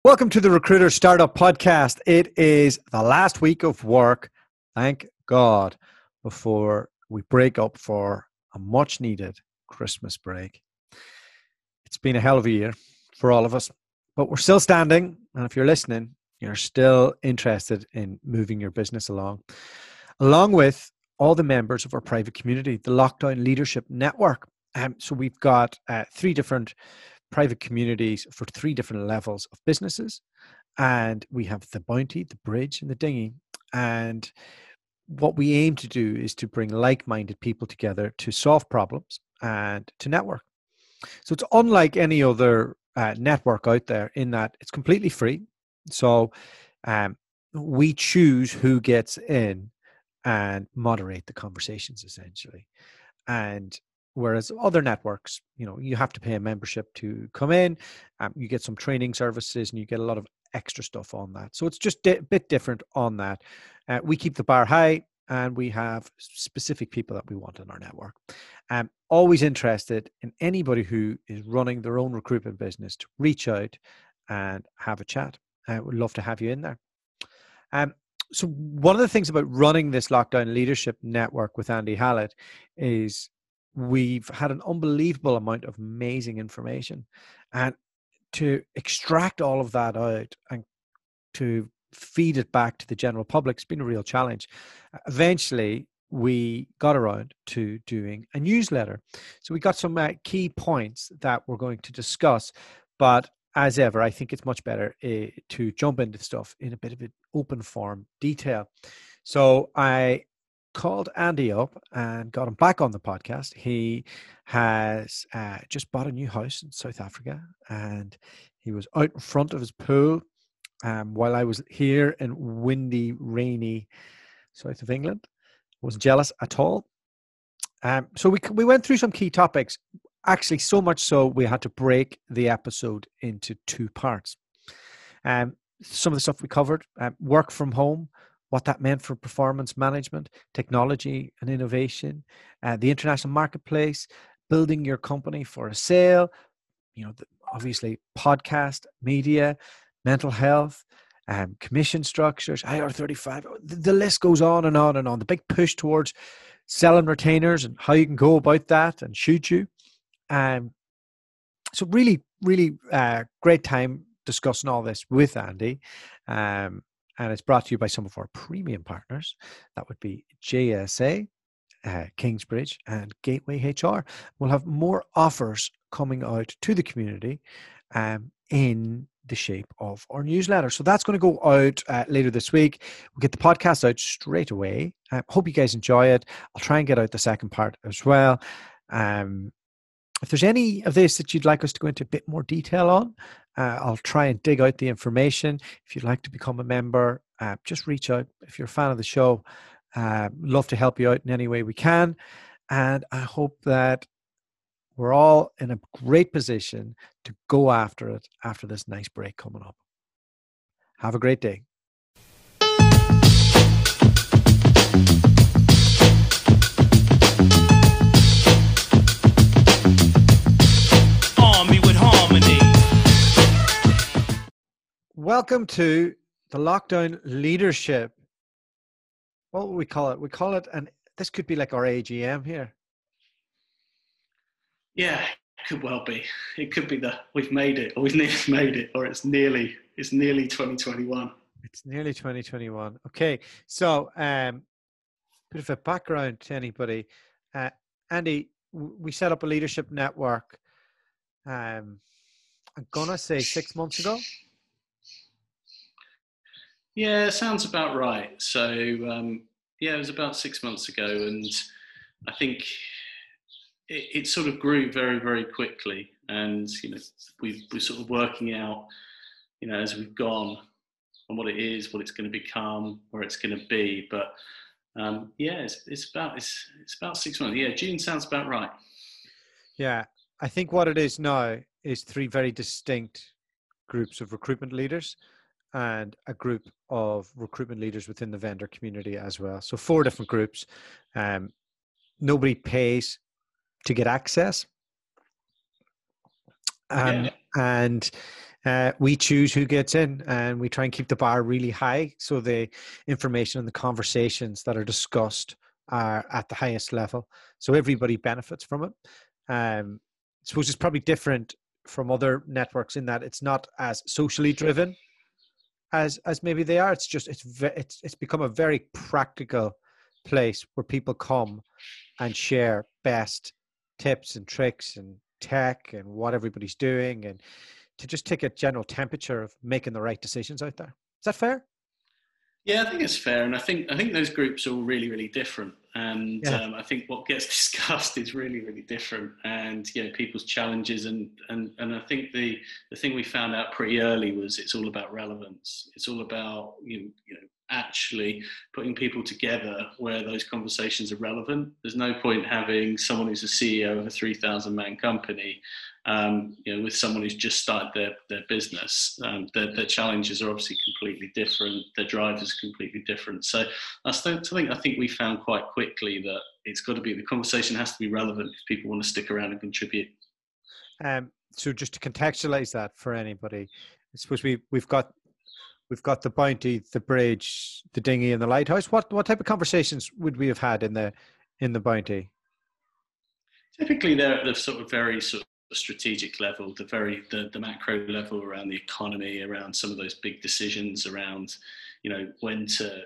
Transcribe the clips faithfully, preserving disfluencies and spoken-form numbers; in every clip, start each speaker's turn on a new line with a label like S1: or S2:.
S1: Welcome to the Recruiter Startup Podcast. It is the last week of work, thank God, before we break up for a much needed Christmas break. It's been a hell of a year for all of us, but we're still standing. And if you're listening, you're still interested in moving your business along, along with all the members of our private community, the Lockdown Leadership Network. Um, so we've got uh, three different private communities for three different levels of businesses. And we have the Bounty, the Bridge, and the Dinghy. And what we aim to do is to bring like-minded people together to solve problems and to network. So it's unlike any other uh, network out there in that it's completely free. So um, we choose who gets in and moderate the conversations, essentially. And whereas other networks, you know, you have to pay a membership to come in, um, you get some training services, and you get a lot of extra stuff on that. So it's just a bit different on that. Uh, we keep the bar high, and we have specific people that we want in our network. I'm always interested in anybody who is running their own recruitment business to reach out and have a chat. I would love to have you in there. Um, so one of the things about running this Lockdown Leadership Network with Andy Hallett is we've had an unbelievable amount of amazing information, and to extract all of that out and to feed it back to the general public has been a real challenge. Eventually, we got around to doing a newsletter. So we got some uh, key points that we're going to discuss, but as ever, I think it's much better uh, to jump into stuff in a bit of an open form detail. So I called Andy up and got him back on the podcast. He has uh, just bought a new house in South Africa, and he was out in front of his pool um, while I was here in windy, rainy south of England. Wasn't jealous at all. Um, so we we went through some key topics. Actually, so much so we had to break the episode into two parts. Um, some of the stuff we covered: uh, work from home, what that meant for performance management, technology and innovation, uh, the international marketplace, building your company for a sale, you know, the, obviously podcast, media, mental health, um, commission structures, I R thirty-five, the, the list goes on and on and on. The big push towards selling retainers and how you can go about that and should you. Um, so really, really uh, great time discussing all this with Andy. Um, And it's brought to you by some of our premium partners. That would be J S A, uh, Kingsbridge, and Gateway H R. We'll have more offers coming out to the community um, in the shape of our newsletter. So that's going to go out uh, later this week. We'll get the podcast out straight away. I uh, hope you guys enjoy it. I'll try and get out the second part as well. Um, If there's any of this that you'd like us to go into a bit more detail on, uh, I'll try and dig out the information. If you'd like to become a member, uh, just reach out. If you're a fan of the show, uh, love to help you out in any way we can. And I hope that we're all in a great position to go after it after this nice break coming up. Have a great day. Welcome to the Lockdown Leadership. What would we call it? We call it, and this could be like our A G M here.
S2: Yeah, it could well be. It could be that we've made it, or we've nearly made it, or it's nearly it's nearly twenty twenty-one.
S1: It's nearly twenty twenty-one. Okay, so um, bit of a background to anybody. Uh, Andy, we set up a leadership network. Um, I'm gonna say six months ago.
S2: Yeah, sounds about right. So, um, yeah, it was about six months ago, and I think it, it sort of grew very, very quickly. And you know, we've, we're sort of working out, you know, as we've gone, on what it is, what it's going to become, where it's going to be. But um, yeah, it's, it's about it's it's about six months. Yeah, June sounds about right.
S1: Yeah, I think what it is now is three very distinct groups of recruitment leaders and a group of recruitment leaders within the vendor community as well. So four different groups. Um, nobody pays to get access. Um,
S2: yeah.
S1: And Uh, we choose who gets in, and we try and keep the bar really high, so the information and the conversations that are discussed are at the highest level, so everybody benefits from it. Um, I suppose it's probably different from other networks in that it's not as socially driven as as maybe they are. It's just it's ve- it's it's become a very practical place where people come and share best tips and tricks and tech and what everybody's doing, and to just take a general temperature of making the right decisions out there. Is that fair?
S2: Yeah, I think it's fair, and I think I think those groups are all really, really different. And
S1: Yeah.
S2: um, I think what gets discussed is really, really different, and you know people's challenges, and and and I think the the thing we found out pretty early was it's all about relevance. It's all about you know, you know actually putting people together where those conversations are relevant. There's no point having someone who's a C E O of a three thousand man company, um, you know, with someone who's just started their, their business. Um, their, their challenges are obviously completely different. Their drive is completely different. So that's something I think we found quite quickly, that it's got to be, the conversation has to be relevant if people want to stick around and contribute.
S1: Um, so just to contextualize that for anybody, I suppose we we've got we've got the bounty, the bridge, the dinghy, and the lighthouse. What what type of conversations would we have had in the in the bounty?
S2: Typically, they're at the sort of very sort of strategic level, the very the, the macro level around the economy, around some of those big decisions around, you know, when to.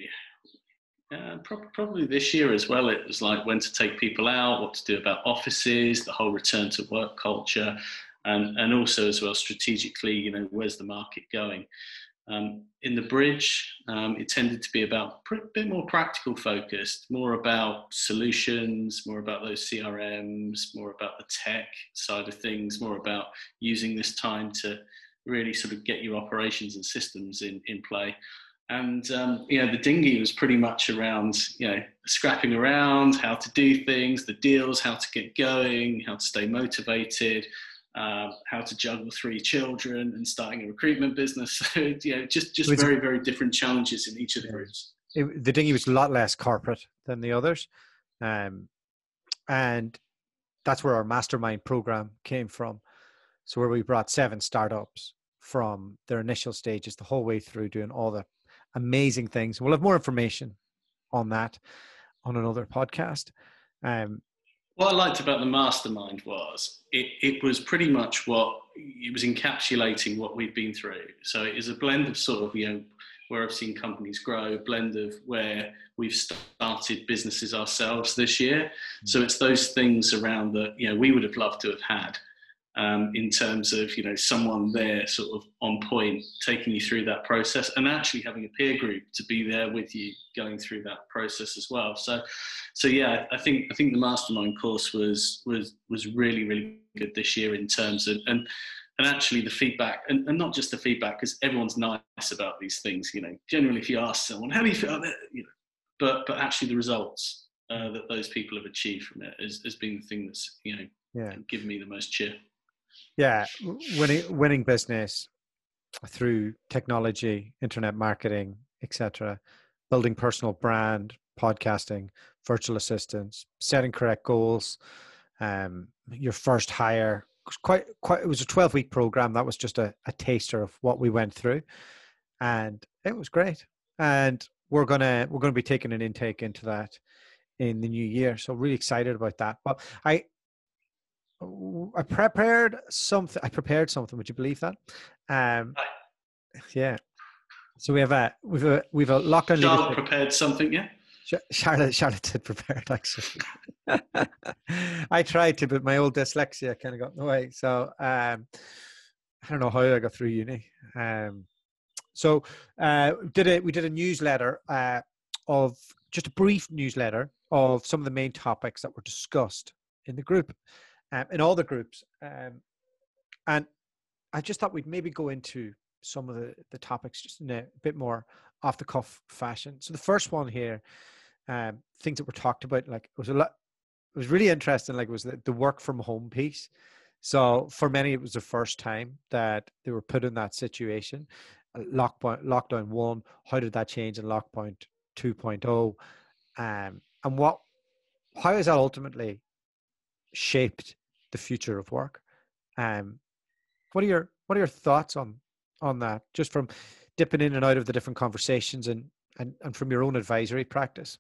S2: Uh, pro- probably this year as well, it was like when to take people out, what to do about offices, the whole return to work culture, and and also as well strategically, you know, where's the market going? Um, in the bridge, um, it tended to be about a bit more practical focused, more about solutions, more about those C R Ms, more about the tech side of things, more about using this time to really sort of get your operations and systems in, in play. And, um, you know, the dinghy was pretty much around, you know, scrapping around, how to do things, the deals, how to get going, how to stay motivated, um, how to juggle three children and starting a recruitment business. So, you know, just, just very, a, very different challenges in each of the groups.
S1: It, the dinghy was a lot less corporate than the others. Um, and that's where our mastermind program came from. So where we brought seven startups from their initial stages the whole way through, doing all the amazing things. We'll have more information on that on another podcast. Um,
S2: what I liked about the mastermind was it, it was pretty much what it was encapsulating what we've been through. So it is a blend of sort of, you know, where I've seen companies grow, a blend of where we've started businesses ourselves this year. Mm-hmm. So it's those things around that, you know, we would have loved to have had. Um, in terms of, you know, someone there sort of on point, taking you through that process, and actually having a peer group to be there with you going through that process as well. So, so yeah, I think I think the mastermind course was was was really really good this year in terms of and and actually the feedback, and, and not just the feedback, because everyone's nice about these things. You know, generally if you ask someone how do you feel about it, you know, but but actually the results uh, that those people have achieved from it has, has been the thing that's, you know, yeah, given me the most cheer.
S1: Yeah, winning winning business through technology, internet marketing, et cetera, building personal brand, podcasting, virtual assistants, setting correct goals. Um, your first hire was quite quite. It was a twelve week program. That was just a, a taster of what we went through, and it was great. And we're gonna we're gonna be taking an intake into that in the new year. So really excited about that. But I. I prepared something. I prepared something. Would you believe that? Um, yeah. So we have a we've a we've a lockdown.
S2: Charlotte
S1: leadership.
S2: prepared something, yeah.
S1: Charlotte Charlotte did prepared actually. I tried to, but my old dyslexia kind of got in the way. So um, I don't know how I got through uni. Um, so uh, did it. We did a newsletter uh, of just a brief newsletter of some of the main topics that were discussed in the group. Um, in all the groups. Um, and I just thought we'd maybe go into some of the, the topics just in a bit more off the cuff fashion. So the first one here, um, things that were talked about, like it was a lot, it was really interesting. Like it was the, the work from home piece. So for many, it was the first time that they were put in that situation. Lockdown, lockdown one, how did that change in lockdown two point oh? Um, and what, how is that ultimately shaped the future of work? Um, what are your what are your thoughts on on that? Just from dipping in and out of the different conversations and and, and from your own advisory practice.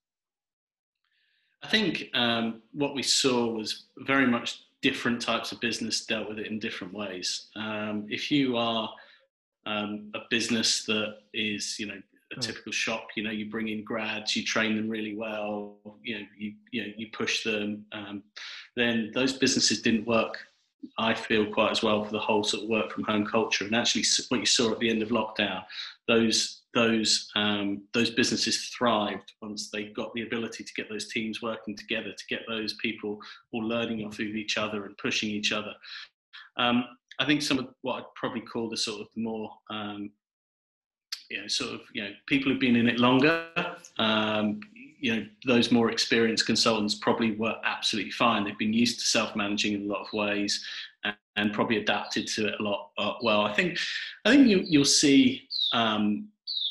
S2: I think um, what we saw was very much different types of business dealt with it in different ways. Um, if you are um, a business that is, you know, a typical shop, you know, you bring in grads, you train them really well, you know, you you know, you push them, um, then those businesses didn't work, I feel, quite as well for the whole sort of work from home culture. And actually, what you saw at the end of lockdown, those those um, those businesses thrived once they got the ability to get those teams working together, to get those people all learning off of each other and pushing each other. Um, I think some of what I'd probably call the sort of the more um, you know, sort of, you know, people who've been in it longer, um, you know, those more experienced consultants probably were absolutely fine. They've been used to self-managing in a lot of ways and, and probably adapted to it a lot uh, well. I think, I think you, you'll see um,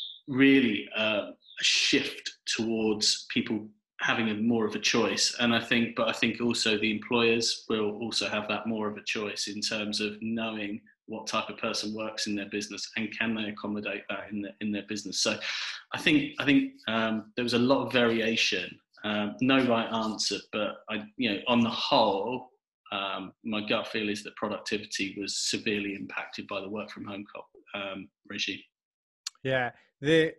S2: really uh, a shift towards people having a more of a choice. And I think, but I think also the employers will also have that more of a choice in terms of knowing what type of person works in their business and can they accommodate that in their, in their business. So I think, I think um, there was a lot of variation, um, no right answer, but I, you know, on the whole, um, my gut feel is that productivity was severely impacted by the work from home um, regime.
S1: Yeah. The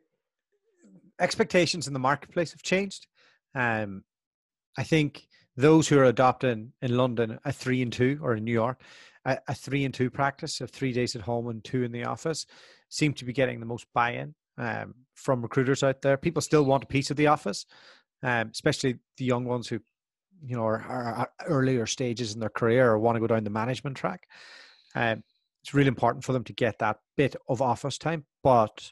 S1: expectations in the marketplace have changed. Um, I think those who are adopting in London a three and two, or in New York, a, a three and two practice of three days at home and two in the office seem to be getting the most buy-in um, from recruiters out there. People still want a piece of the office, um, especially the young ones who, you know, are, are earlier stages in their career or want to go down the management track. Um, it's really important for them to get that bit of office time, but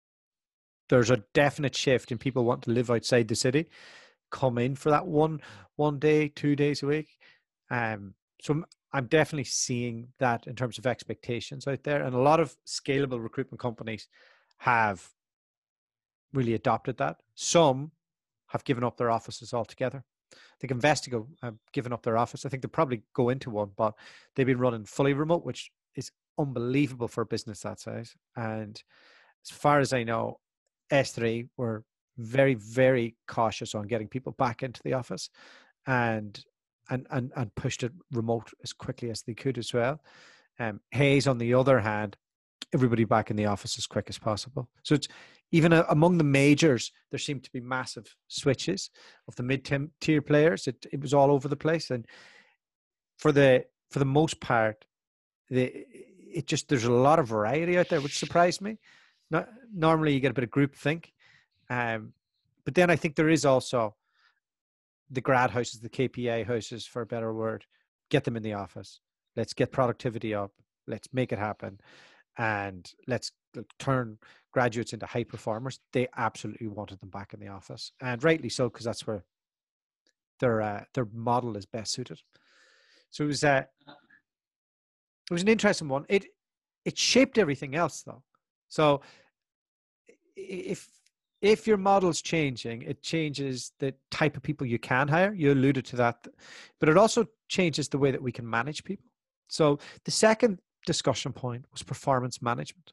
S1: there's a definite shift in people wanting to live outside the city, come in for that one one day, two days a week. Um, so I'm, I'm definitely seeing that in terms of expectations out there. And a lot of scalable recruitment companies have really adopted that. Some have given up their offices altogether. I think Investigo have given up their office. I think they'll probably go into one, but they've been running fully remote, which is unbelievable for a business that size. And as far as I know, S three were very, very cautious on getting people back into the office and and and, and pushed it remote as quickly as they could as well. Um, Hayes, on the other hand, everybody back in the office as quick as possible. So it's even a, among the majors, there seemed to be massive switches of the mid-tier players. It it was all over the place, and for the for the most part, the it just there's a lot of variety out there, which surprised me. Not, normally, you get a bit of groupthink, um, but then I think there is also the grad houses, the K P I houses, for a better word. Get them in the office. Let's get productivity up. Let's make it happen. And let's turn graduates into high performers. They absolutely wanted them back in the office, and rightly so, because that's where their uh, their model is best suited. So it was uh, it was an interesting one. It it shaped everything else, though. So if if your model's changing, it changes the type of people you can hire. You alluded to that, but it also changes the way that we can manage people. So the second discussion point was performance management.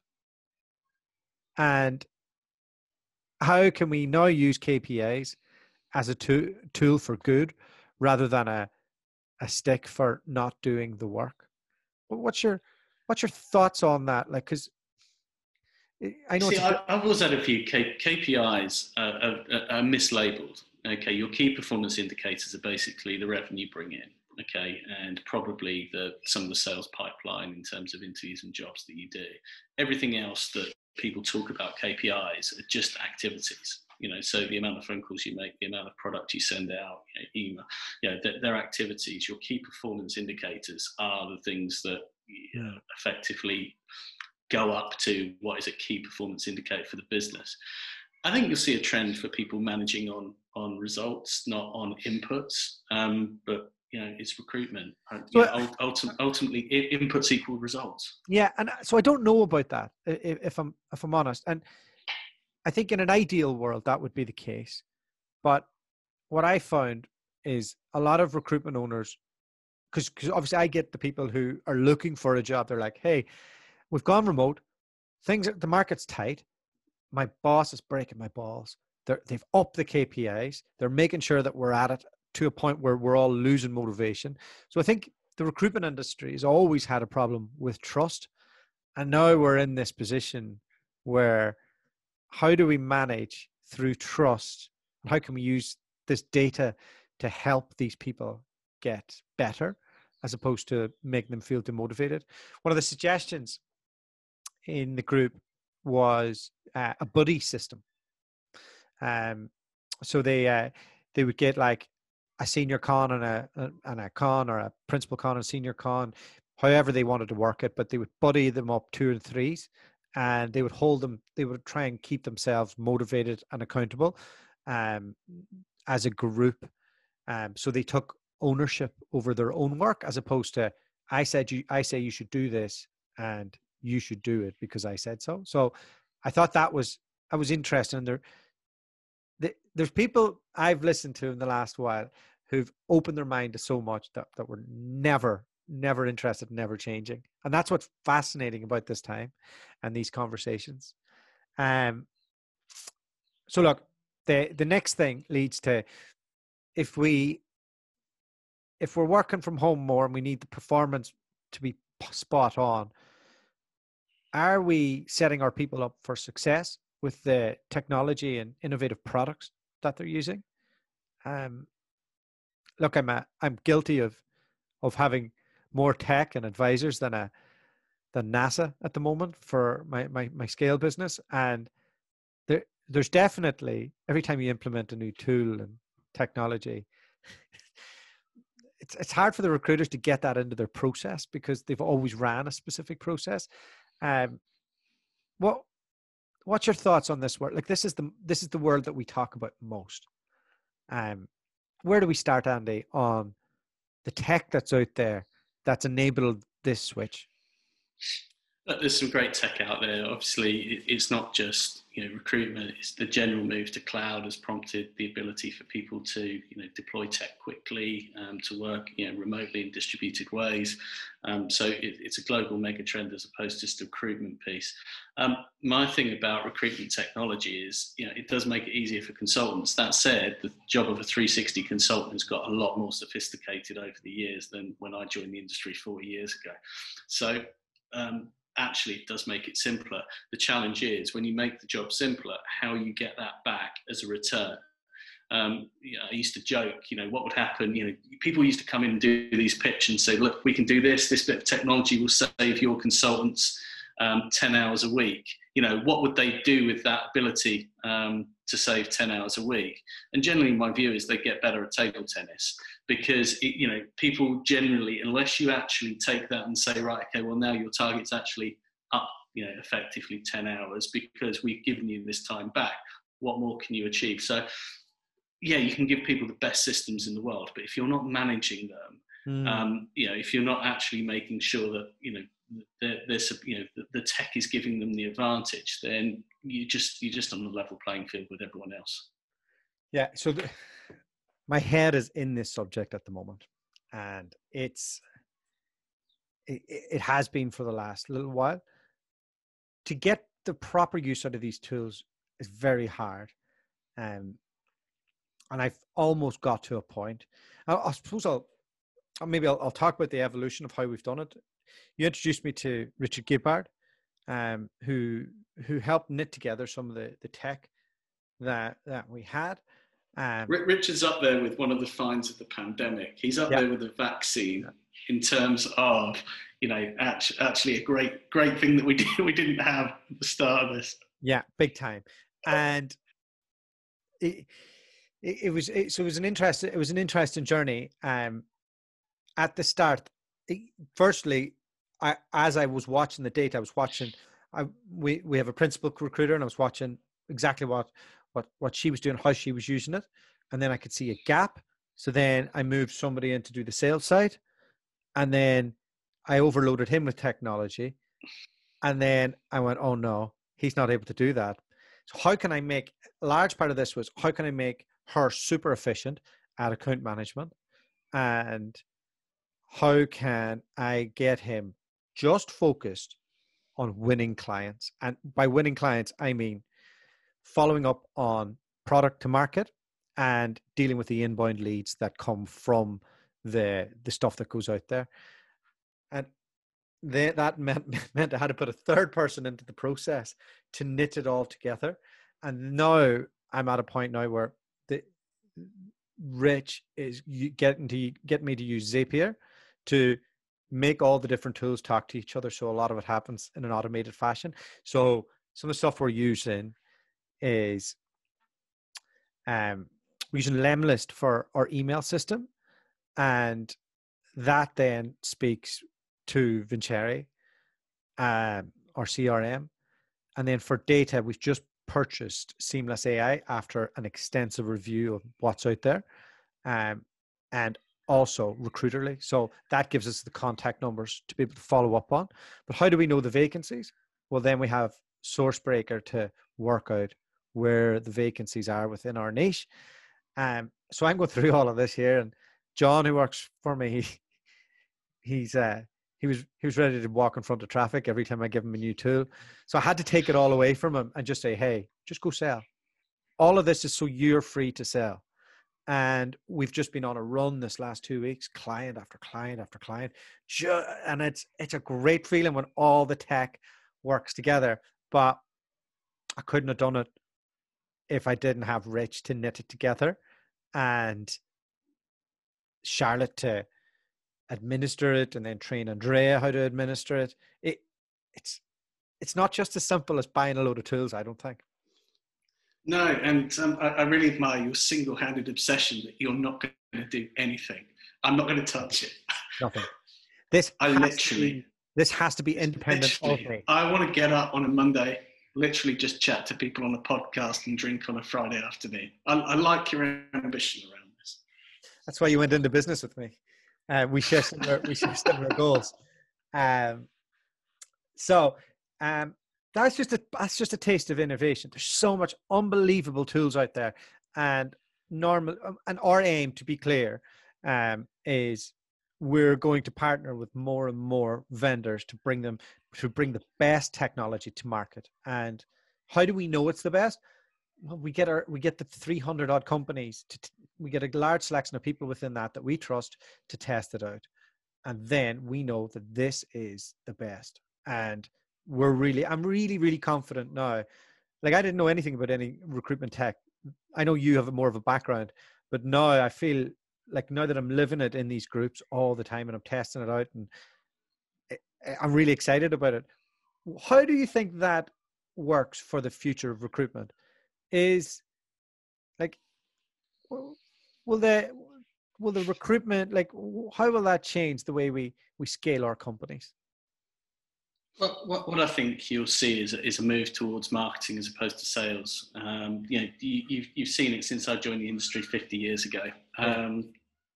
S1: And how can we now use K P Is as a tool, tool for good rather than a, a stick for not doing the work? What's your what's your thoughts on that? Like, because I know
S2: See,
S1: it's
S2: I, I've always had a few K, KPIs uh, are, are mislabeled. Okay, your key performance indicators are basically the revenue you bring in. Okay, and probably the some of the sales pipeline in terms of interviews and jobs that you do. Everything else that people talk about K P Is are just activities. You know, so the amount of phone calls you make, the amount of product you send out, you know, email, you know, they're, they're activities. Your key performance indicators are the things that you know, effectively go up to what is a key performance indicator for the business. I think you'll see a trend for people managing on on results, not on inputs. Um, but you know, it's recruitment. You know, ultimately, ultimately, inputs equal results.
S1: Yeah, and so I don't know about that, if I'm if I'm honest. And I think in an ideal world that would be the case. But what I found is a lot of recruitment owners, because because obviously I get the people who are looking for a job. They're like, hey, we've gone remote. Things, the market's tight. My boss is breaking my balls. They're, they've upped the K P Is. They're making sure that we're at it to a point where we're all losing motivation. So I think the recruitment industry has always had a problem with trust. And now we're in this position where how do we manage through trust? How can we use this data to help these people get better as opposed to making them feel demotivated? One of the suggestions in the group was uh, a buddy system. Um, so they uh, they would get like a senior con and a and a con, or a principal con and a senior con, however they wanted to work it, but they would buddy them up two and threes, and they would hold them. They would try and keep themselves motivated and accountable um, as a group. Um, so they took ownership over their own work, as opposed to I said you I say you should do this and you should do it because I said so. So I thought that was I was interested in there. There's people I've listened to in the last while who've opened their mind to so much that, that were never, never interested, never changing. And that's what's fascinating about this time and these conversations. Um, so look, the, the next thing leads to, if we, if we're working from home more and we need the performance to be spot on, are we setting our people up for success with the technology and innovative products that they're using? Um, look, I'm a, I'm guilty of of having more tech and advisors than a than NASA at the moment for my my, my scale business, and there there's definitely, every time you implement a new tool and technology, it's it's hard for the recruiters to get that into their process because they've always ran a specific process. Um, what What's your thoughts on this world? Like, this is the this is the world that we talk about most. Um, where do we start, Andy, on the tech that's out there that's enabled this switch?
S2: There's some great tech out there. Obviously, it's not just, you know, recruitment. It's the general move to cloud has prompted the ability for people to, you know, deploy tech quickly, um, to work, you know, remotely in distributed ways. Um, so it, it's a global mega trend as opposed to just a recruitment piece. Um, my thing about recruitment technology is, you know, it does make it easier for consultants. That said, the job of a three sixty consultant has got a lot more sophisticated over the years than when I joined the industry forty years ago. So, um, actually it does make it simpler. The challenge is when you make the job simpler, how you get that back as a return. Um, you know, I used to joke, you know, what would happen, you know, people used to come in and do these pitch and say, look, we can do this, this bit of technology will save your consultants um, ten hours a week. You know, what would they do with that ability um, to save ten hours a week? And generally my view is they get better at table tennis, because it, you know, people generally, unless you actually take that and say, right, okay, well now your target's actually up, you know, effectively ten hours because we've given you this time back. What more can you achieve? So yeah, you can give people the best systems in the world, but if you're not managing them, mm. um, you know, if you're not actually making sure that, you know, there's, you know, the tech is giving them the advantage, then you just, you're just on the level playing field with everyone else.
S1: Yeah. So the, my head is in this subject at the moment, and it's, it, it has been for the last little while. To get the proper use out of these tools is very hard. Um, and I've almost got to a point. I, I suppose I'll, maybe I'll, I'll talk about the evolution of how we've done it. You introduced me to Richard Gibbard, um, who who helped knit together some of the, the tech that that we had. Um,
S2: Richard's up there with one of the finds of the pandemic. He's up yeah. there with the vaccine in terms of, you know, actually, actually a great great thing that we did, we didn't have at the start of this.
S1: Yeah, big time. And it it, it was it, so it was an interesting it was an interesting journey. Um, at the start, it, firstly, I as I was watching the data, I was watching. I we we have a principal recruiter, and I was watching exactly what. what what she was doing, how she was using it. And then I could see a gap. So then I moved somebody in to do the sales side. And then I overloaded him with technology. And then I went, oh no, he's not able to do that. So how can I make, a large part of this was, how can I make her super efficient at account management? And how can I get him just focused on winning clients. And by winning clients, I mean following up on product to market and dealing with the inbound leads that come from the the stuff that goes out there. And they, that meant meant I had to put a third person into the process to knit it all together. And now I'm at a point now where the Rich is getting to get me to use Zapier to make all the different tools talk to each other. So a lot of it happens in an automated fashion. So some of the stuff we're using is um, we're using Lemlist for our email system, and that then speaks to Vincere, um, our C R M. And then for data, we've just purchased Seamless A I after an extensive review of what's out there, um, and also Recruiterly. So that gives us the contact numbers to be able to follow up on. But how do we know the vacancies? Well, then we have SourceBreaker to work out where the vacancies are within our niche. Um, so I'm going through all of this here, and John, who works for me, he, he's uh, he was he was ready to walk in front of traffic every time I give him a new tool. So I had to take it all away from him and just say, hey, just go sell. All of this is so you're free to sell. And we've just been on a run this last two weeks, client after client after client. And it's it's a great feeling when all the tech works together. But I couldn't have done it if I didn't have Rich to knit it together and Charlotte to administer it, and then train Andrea how to administer it. It it's it's not just as simple as buying a load of tools, I don't think.
S2: No, and um, I, I really admire your single-handed obsession that you're not going to do anything. I'm not going to touch it.
S1: Nothing. This
S2: I literally.
S1: Be, this has to be independent of me.
S2: I want to get up on a Monday, literally just chat to people on a podcast and drink on a Friday afternoon. I, I like your ambition around this.
S1: That's why you went into business with me. Uh, we share similar, we share similar goals. Um, so um, that's just a that's just a taste of innovation. There's so much unbelievable tools out there, and normal. Um, and our aim, to be clear, um, is we're going to partner with more and more vendors to bring them to bring the best technology to market. And how do we know it's the best? Well, we get our we get the three hundred odd companies to. We get a large selection of people within that that we trust to test it out. And then we know that this is the best. And we're really, I'm really, really confident now. Like, I didn't know anything about any recruitment tech. I know you have more of a background, but now I feel like now that I'm living it in these groups all the time and I'm testing it out, and I'm really excited about it. How do you think that works for the future of recruitment? Is like, Will the will the recruitment, like, how will that change the way we, we scale our companies?
S2: Well, what, what I think you'll see is, is a move towards marketing as opposed to sales. Um, you know, you, you've, you've seen it since I joined the industry fifty years ago. Um,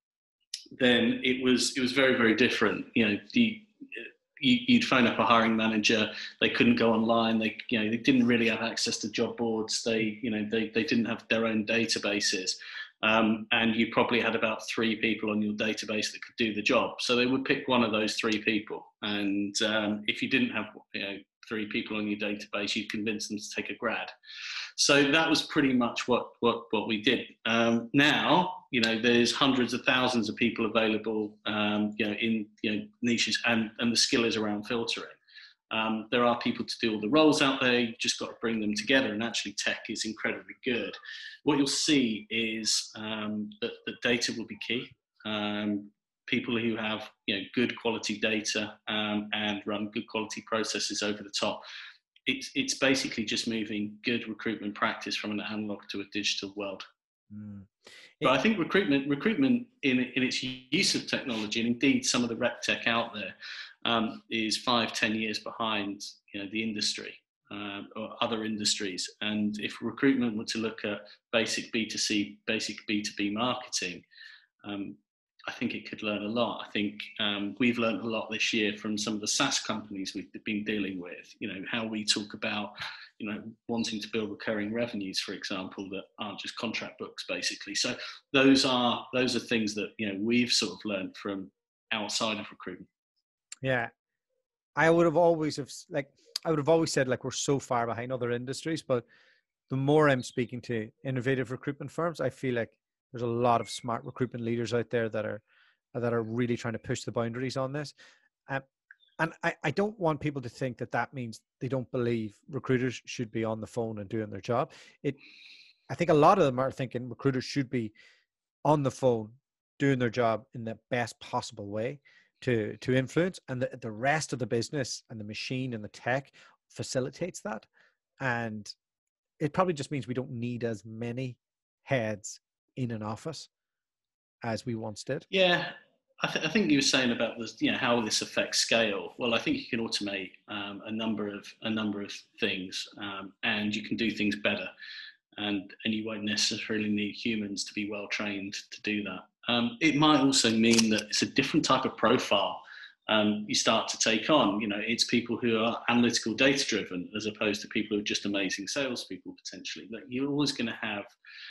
S2: then it was it was very, very different. You know, the, you, you'd phone up a hiring manager, they couldn't go online. They, you know, they didn't really have access to job boards. They, you know, they, they didn't have their own databases. Um, and you probably had about three people on your database that could do the job. So they would pick one of those three people. And um, if you didn't have, you know, three people on your database, you'd convince them to take a grad. So that was pretty much what what what we did. Um, now, you know, there's hundreds of thousands of people available, um, you know, in you know niches, and and the skill is around filtering. Um, there are people to do all the roles out there. You just got to bring them together, and actually tech is incredibly good. What you'll see is um, that, that data will be key. Um, people who have, you know, good quality data um, and run good quality processes over the top. It's, it's basically just moving good recruitment practice from an analog to a digital world. Mm. But I think recruitment, recruitment in, in its use of technology, and indeed some of the rec tech out there, um, is five, ten years behind, you know, the industry uh, or other industries. And if recruitment were to look at basic B two C, basic B two B marketing, um, I think it could learn a lot. I think um, we've learned a lot this year from some of the SaaS companies we've been dealing with. You know, how we talk about, you know, wanting to build recurring revenues, for example, that aren't just contract books, basically. So those are those are things that, you know, we've sort of learned from outside of recruitment.
S1: Yeah, I would have always have, like, I would have always said like we're so far behind other industries, but the more I'm speaking to innovative recruitment firms, I feel like there's a lot of smart recruitment leaders out there that are that are really trying to push the boundaries on this. Um, and I, I don't want people to think that that means they don't believe recruiters should be on the phone and doing their job. It, I think a lot of them are thinking recruiters should be on the phone doing their job in the best possible way to to influence, and the, the rest of the business and the machine and the tech facilitates that. And it probably just means we don't need as many heads in an office as we once did.
S2: Yeah, I, th- I think you were saying about this, you know, how this affects scale. Well, I think you can automate um, a number of a number of things, um, and you can do things better, and and you won't necessarily need humans to be well trained to do that. Um, it might also mean that it's a different type of profile um, you start to take on. You know, it's people who are analytical, data driven, as opposed to people who are just amazing salespeople potentially. Like, you're always going to have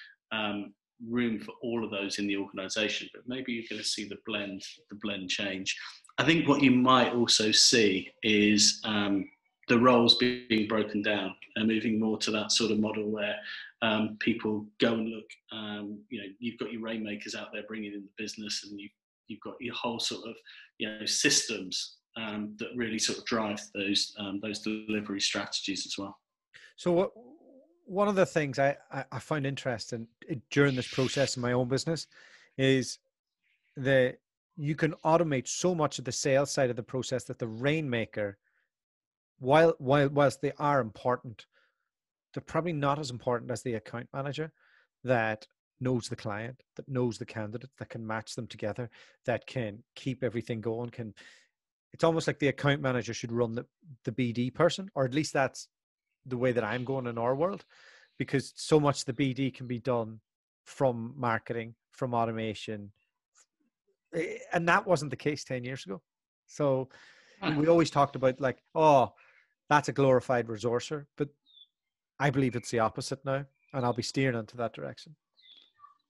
S2: um, room for all of those in the organisation, but maybe you're going to see the blend, the blend change. I think what you might also see is um, the roles being broken down and moving more to that sort of model where um, people go and look. Um, you know, you've got your rainmakers out there bringing in the business, and you've you've got your whole sort of, you know, systems um, that really sort of drive those um, those delivery strategies as well.
S1: So what? One of the things I, I, I found interesting during this process in my own business is that you can automate so much of the sales side of the process that the rainmaker, while while whilst they are important, they're probably not as important as the account manager that knows the client, that knows the candidate, that can match them together, that can keep everything going. Can it's almost like the account manager should run the, the B D person, or at least that's the way that I'm going in our world, because so much the B D can be done from marketing, from automation. And that wasn't the case ten years ago. So we always talked about like, oh, that's a glorified resourcer, but I believe it's the opposite now, and I'll be steering into that direction.